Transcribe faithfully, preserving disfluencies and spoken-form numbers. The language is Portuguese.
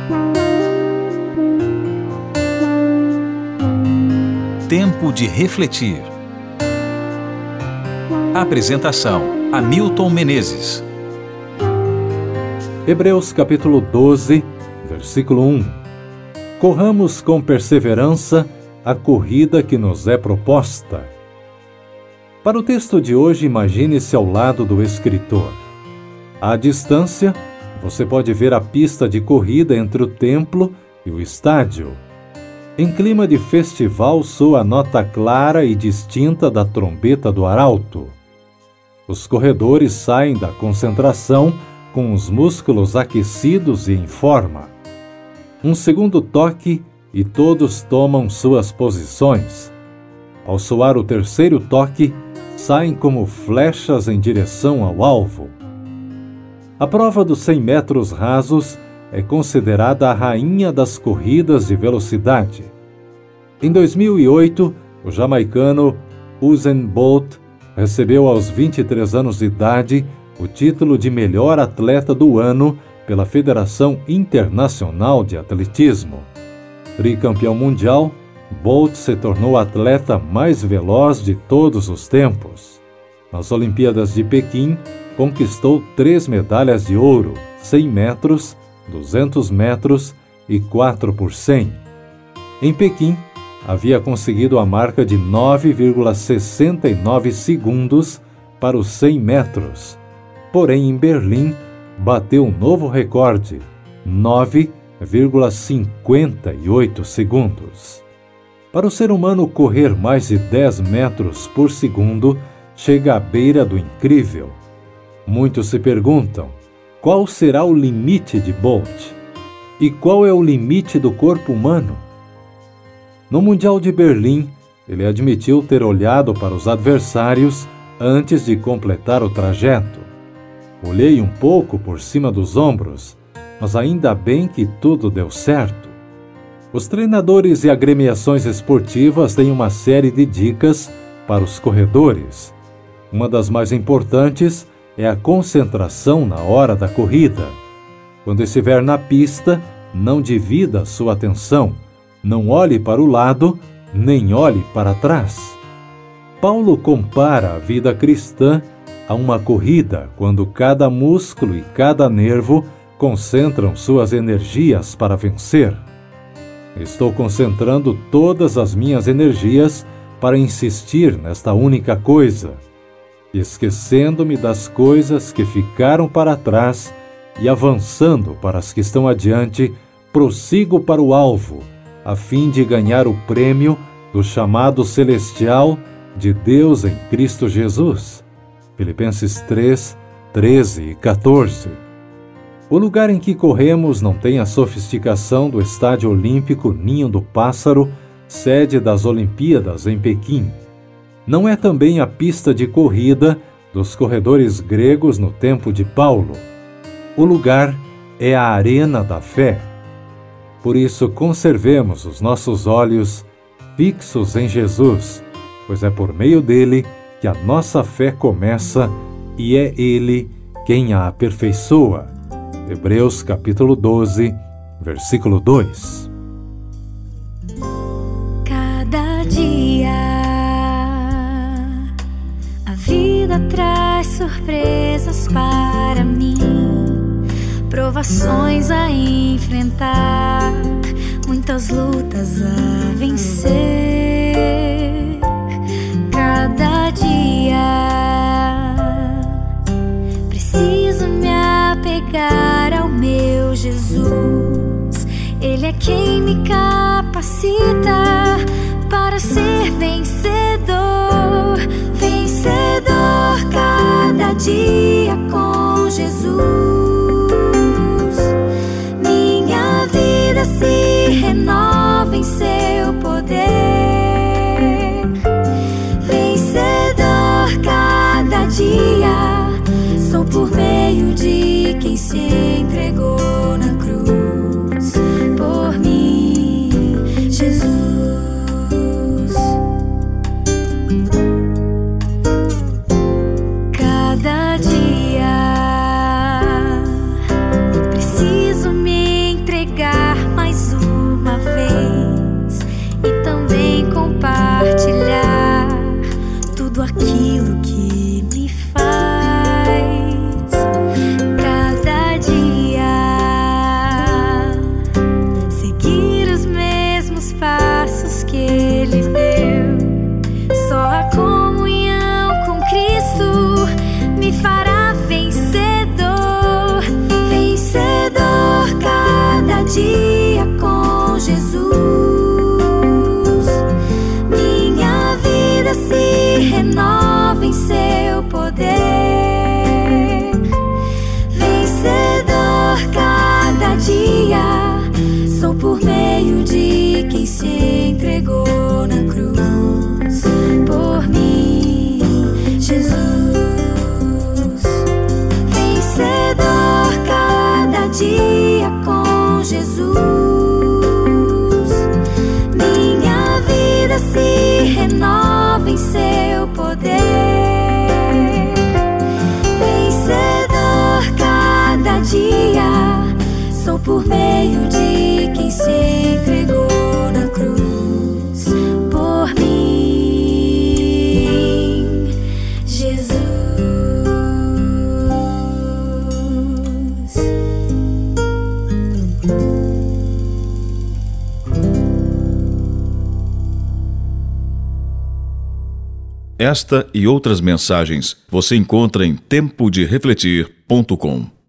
Tempo de refletir. Apresentação: Hamilton Menezes. Hebreus capítulo doze, versículo um. Corramos com perseverança a corrida que nos é proposta. Para o texto de hoje, imagine-se ao lado do escritor. À distância, você pode ver a pista de corrida entre o templo e o estádio. Em clima de festival, soa a nota clara e distinta da trombeta do arauto. Os corredores saem da concentração com os músculos aquecidos e em forma. Um segundo toque e todos tomam suas posições. Ao soar o terceiro toque, saem como flechas em direção ao alvo. A prova dos cem metros rasos é considerada a rainha das corridas de velocidade. Em dois mil e oito, o jamaicano Usain Bolt recebeu aos vinte e três anos de idade o título de melhor atleta do ano pela Federação Internacional de Atletismo. Tricampeão mundial, Bolt se tornou o atleta mais veloz de todos os tempos. Nas Olimpíadas de Pequim, conquistou três medalhas de ouro, cem metros, duzentos metros e quatro por cem. Em Pequim, havia conseguido a marca de nove vírgula sessenta e nove segundos para os cem metros. Porém, em Berlim, bateu um novo recorde, nove vírgula cinquenta e oito segundos. Para o ser humano correr mais de dez metros por segundo, chega à beira do incrível. Muitos se perguntam, qual será o limite de Bolt? E qual é o limite do corpo humano? No Mundial de Berlim, ele admitiu ter olhado para os adversários antes de completar o trajeto. Olhei um pouco por cima dos ombros, mas ainda bem que tudo deu certo. Os treinadores e agremiações esportivas têm uma série de dicas para os corredores. Uma das mais importantes é a concentração na hora da corrida. Quando estiver na pista, não divida sua atenção. Não olhe para o lado, nem olhe para trás. Paulo compara a vida cristã a uma corrida, quando cada músculo e cada nervo concentram suas energias para vencer. Estou concentrando todas as minhas energias para insistir nesta única coisa, esquecendo-me das coisas que ficaram para trás e avançando para as que estão adiante, prossigo para o alvo, a fim de ganhar o prêmio do chamado celestial de Deus em Cristo Jesus. Filipenses três, treze e quatorze. O lugar em que corremos não tem a sofisticação do Estádio Olímpico Ninho do Pássaro, sede das Olimpíadas em Pequim. Não é também a pista de corrida dos corredores gregos no tempo de Paulo. O lugar é a arena da fé. Por isso, conservemos os nossos olhos fixos em Jesus, pois é por meio dele que a nossa fé começa e é ele quem a aperfeiçoa. Hebreus capítulo doze, versículo dois. Cada dia a vida traz surpresas para mim, provações a enfrentar, muitas lutas a vencer. Cada dia preciso me apegar ao meu Jesus. Ele é quem me capacita para ser vencedor. Vencedor cada dia com Jesus. Minha vida se renova em seu poder. Vencedor cada dia, sou por meio de quem se entregou na cruz por mim, Jesus. Cada dia preciso me entregar Esta e outras mensagens você encontra em tempo de refletir ponto com.